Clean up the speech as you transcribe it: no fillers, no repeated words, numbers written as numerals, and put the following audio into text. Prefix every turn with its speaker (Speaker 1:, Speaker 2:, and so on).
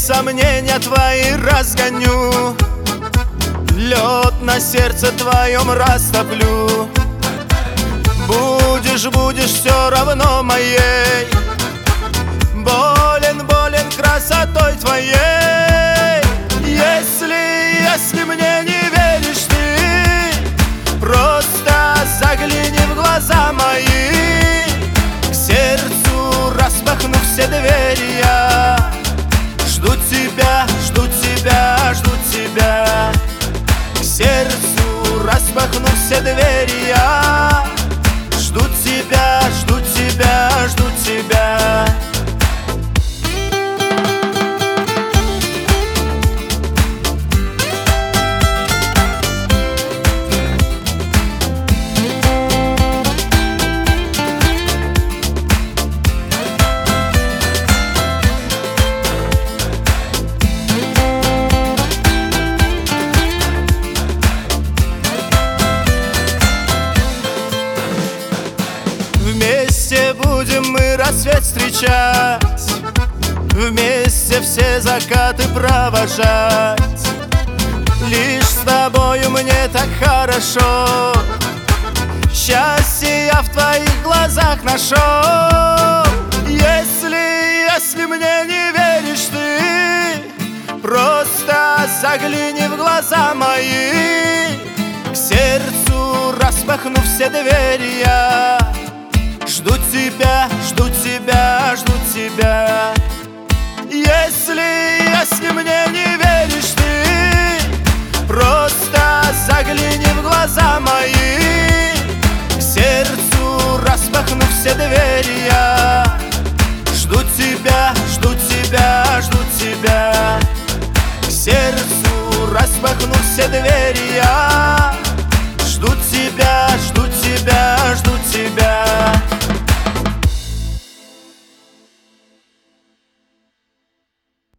Speaker 1: сомнения твои разгоню, лед на сердце твоем растоплю. Будешь все равно моей, болен красотой твоей. Если мне не веришь ты, просто загляни в глаза мои. К сердцу распахну все двери я. Жду тебя, жду тебя, жду тебя. К сердцу распахну все двери я. Жду тебя, жду тебя, жду тебя. Вместе будем мы рассвет встречать, вместе все закаты провожать. Лишь с тобою мне так хорошо, счастье я в твоих глазах нашел. Если мне не веришь ты, просто загляни в глаза мои. К сердцу распахну все двери я. Жду тебя, жду тебя, жду тебя. Если мне не веришь ты, просто загляни в глаза мои. К сердцу распахну все двери я. Жду тебя, жду тебя, жду тебя. К сердцу распахну все двери я. Жду тебя, жду тебя.